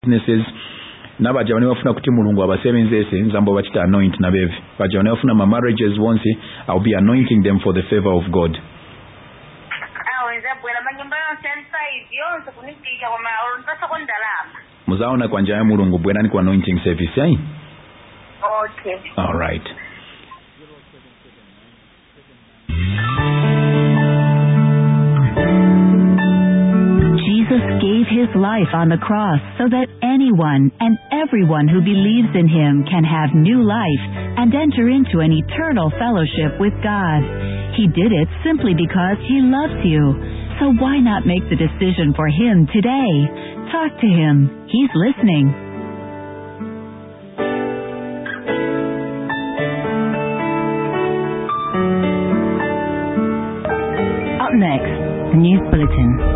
businesses n'abaja bane bafuna kuti mulungu abasebenzese nzambo bakita anoint nabevi baja bane bafuna ma marriages once I'll be anointing them for the favor of God. Muzaona kwa njia ya mulungu bwera ni kwa anointing service ai? Okay. All right. Jesus gave his life on the cross so that anyone and everyone who believes in him can have new life and enter into an eternal fellowship with God. He did it simply because he loves you. So why not make the decision for him today? Talk to him. He's listening. Up next, the News Bulletin.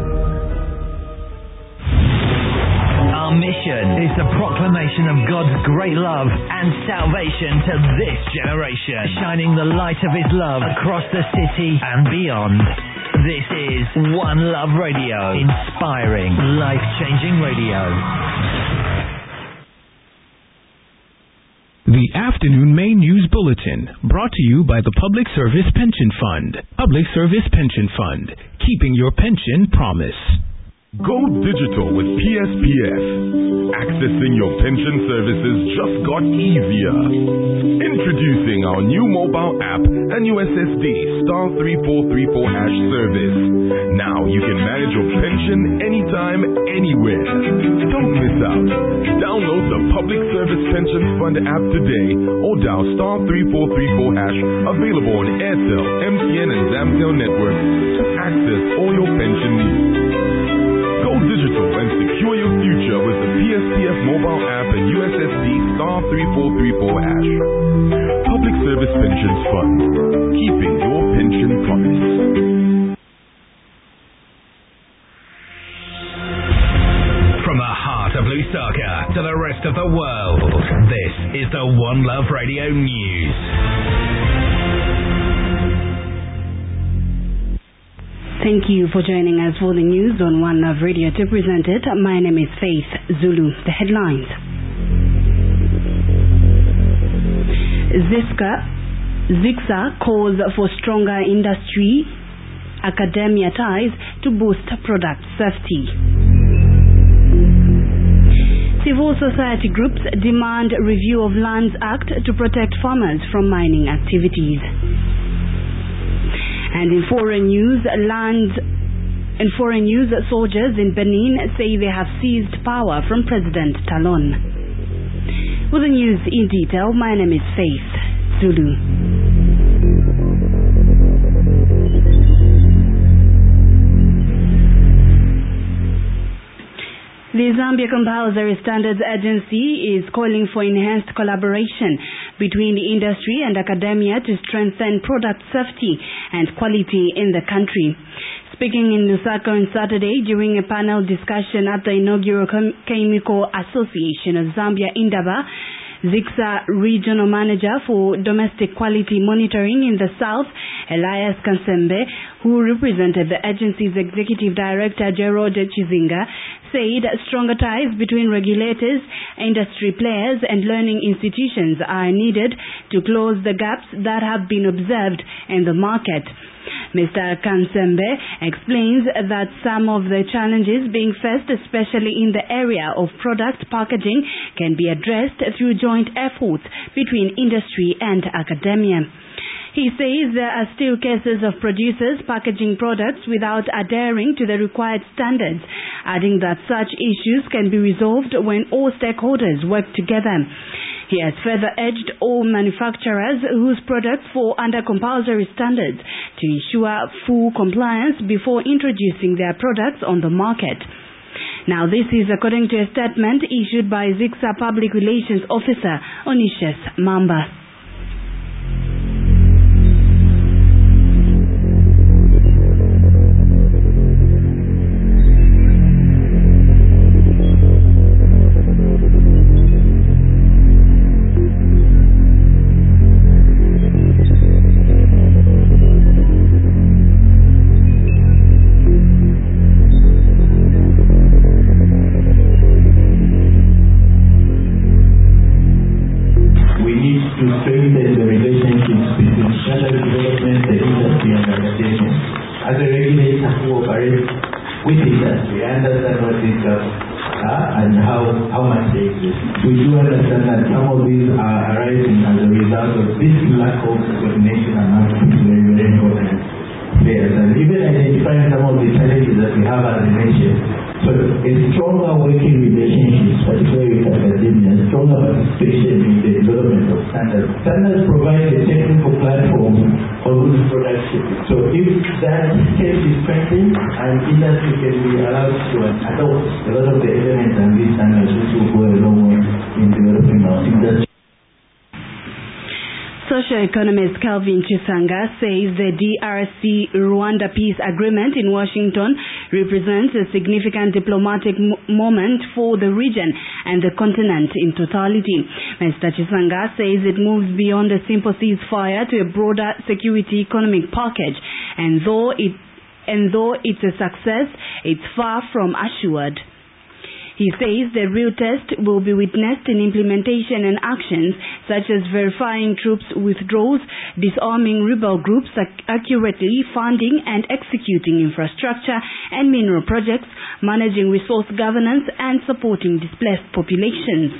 Our mission is the proclamation of God's great love and salvation to this generation, shining the light of his love across the city and beyond. This is One Love Radio, inspiring, life-changing radio. The Afternoon May News Bulletin, brought to you by the Public Service Pension Fund. Public Service Pension Fund, keeping your pension promise. Go digital with PSPF. Accessing your pension services just got easier. Introducing our new mobile app and USSD *3434# service. Now you can manage your pension anytime, anywhere. Don't miss out. Download the Public Service Pension Fund app today or dial *3434#, available on Airtel, MTN and Zamtel networks to access all your pension needs. Go digital and secure your future with the PSPF mobile app and USSD *3434#. Public Service Pension Fund, keeping your pension promise. From the heart of Lusaka to the rest of the world, this is the One Love Radio News. Thank you for joining us for the news on One Love Radio. To present it, my name is Faith Zulu. The headlines. ZICSA calls for stronger industry academia ties to boost product safety. Civil society groups demand review of Lands Act to protect farmers from mining activities. And in foreign news, soldiers in Benin say they have seized power from President Talon. With the news in detail, my name is Faith Zulu. The Zambia Compulsory Standards Agency is calling for enhanced collaboration between the industry and academia to strengthen product safety and quality in the country. Speaking in Lusaka on Saturday during a panel discussion at the inaugural Chemical Association of Zambia, Indaba, ZICSA Regional Manager for Domestic Quality Monitoring in the South, Elias Kansembe, who represented the agency's Executive Director Gerald Chizinga, said stronger ties between regulators, industry players and learning institutions are needed to close the gaps that have been observed in the market. Mr. Kansembe explains that some of the challenges being faced, especially in the area of product packaging, can be addressed through joint efforts between industry and academia. He says there are still cases of producers packaging products without adhering to the required standards, adding that such issues can be resolved when all stakeholders work together. He has further urged all manufacturers whose products fall under compulsory standards to ensure full compliance before introducing their products on the market. Now, this is according to a statement issued by ZICSA Public Relations Officer Onisius Mamba. and how much they exist. We do understand that some of these are arising as a result of this lack of coordination among very important players, and even identifying some of the challenges that we have as a nation. So a stronger working relationships, particularly with academia, stronger participation in the development of standards. Standards provide a technical platform for good production. So if that case is strengthened, and industry can be allowed to adopt a lot of the elements and these standards, which will go a long way in developing our industry. Socio-economist Calvin Chisanga says the DRC-Rwanda peace agreement in Washington represents a significant diplomatic moment for the region and the continent in totality. Mr. Chisanga says it moves beyond a simple ceasefire to a broader security economic package, and though it's a success, it's far from assured. He says the real test will be witnessed in implementation and actions such as verifying troops withdrawals, disarming rebel groups, accurately funding and executing infrastructure and mineral projects, managing resource governance and supporting displaced populations.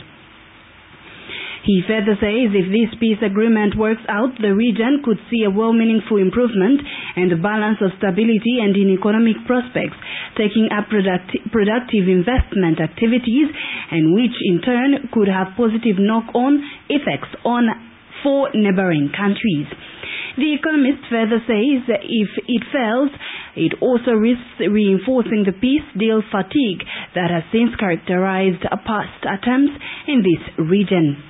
He further says if this peace agreement works out, the region could see a well-meaningful improvement and a balance of stability and in economic prospects, taking up productive investment activities, and which in turn could have positive knock-on effects for neighboring countries. The economist further says that if it fails, it also risks reinforcing the peace deal fatigue that has since characterized past attempts in this region.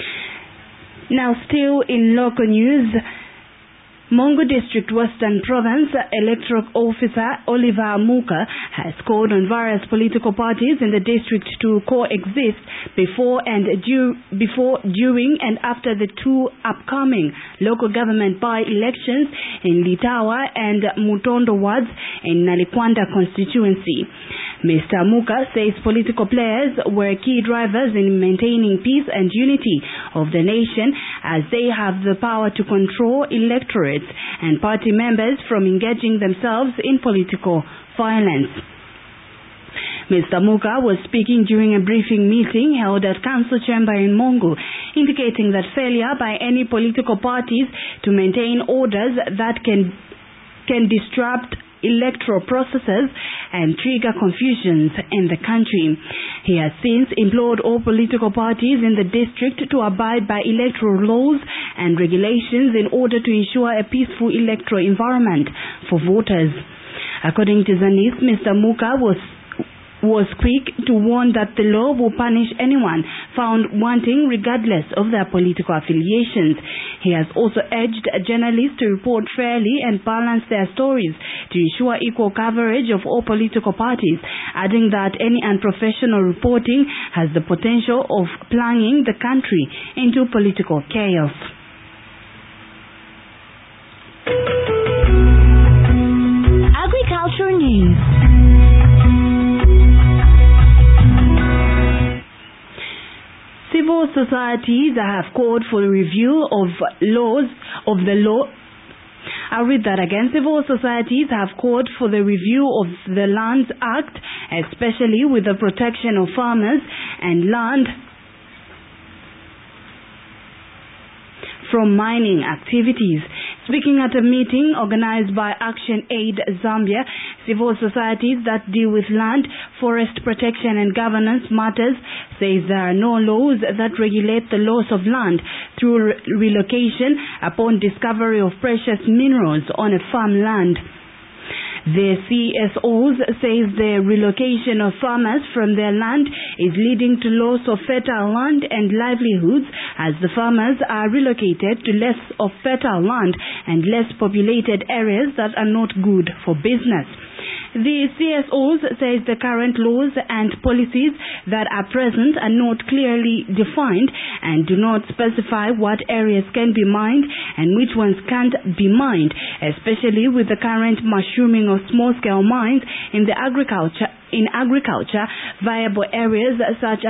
Now, still in local news, Mongo District Western Province Electoral Officer Oliver Muka has called on various political parties in the district to coexist before, during and after the two upcoming local government by-elections in Litawa and Mutondo wards in Nalikwanda constituency. Mr. Muka says political players were key drivers in maintaining peace and unity of the nation, as they have the power to control electorates and party members from engaging themselves in political violence. Mr. Muka was speaking during a briefing meeting held at Council Chamber in Mongo, indicating that failure by any political parties to maintain orders that can disrupt electoral processes and trigger confusions in the country. He has since implored all political parties in the district to abide by electoral laws and regulations in order to ensure a peaceful electoral environment for voters. According to Zanis, Mr. Muka was quick to warn that the law will punish anyone found wanting regardless of their political affiliations. He has also urged journalists to report fairly and balance their stories to ensure equal coverage of all political parties, adding that any unprofessional reporting has the potential of plunging the country into political chaos. Agriculture news. Civil societies have called for a review of the law. I'll read that again. Civil societies have called for the review of the Lands Act, especially with the protection of farmers and land from mining activities. Speaking at a meeting organized by Action Aid Zambia, civil societies that deal with land, forest protection and governance matters says there are no laws that regulate the loss of land through relocation upon discovery of precious minerals on a farmland. The CSOs says the relocation of farmers from their land is leading to loss of fertile land and livelihoods, as the farmers are relocated to less of fertile land and less populated areas that are not good for business. The CSOs says the current laws and policies that are present are not clearly defined and do not specify what areas can be mined and which ones can't be mined, especially with the current mushrooming of small-scale mines in agriculture, viable areas such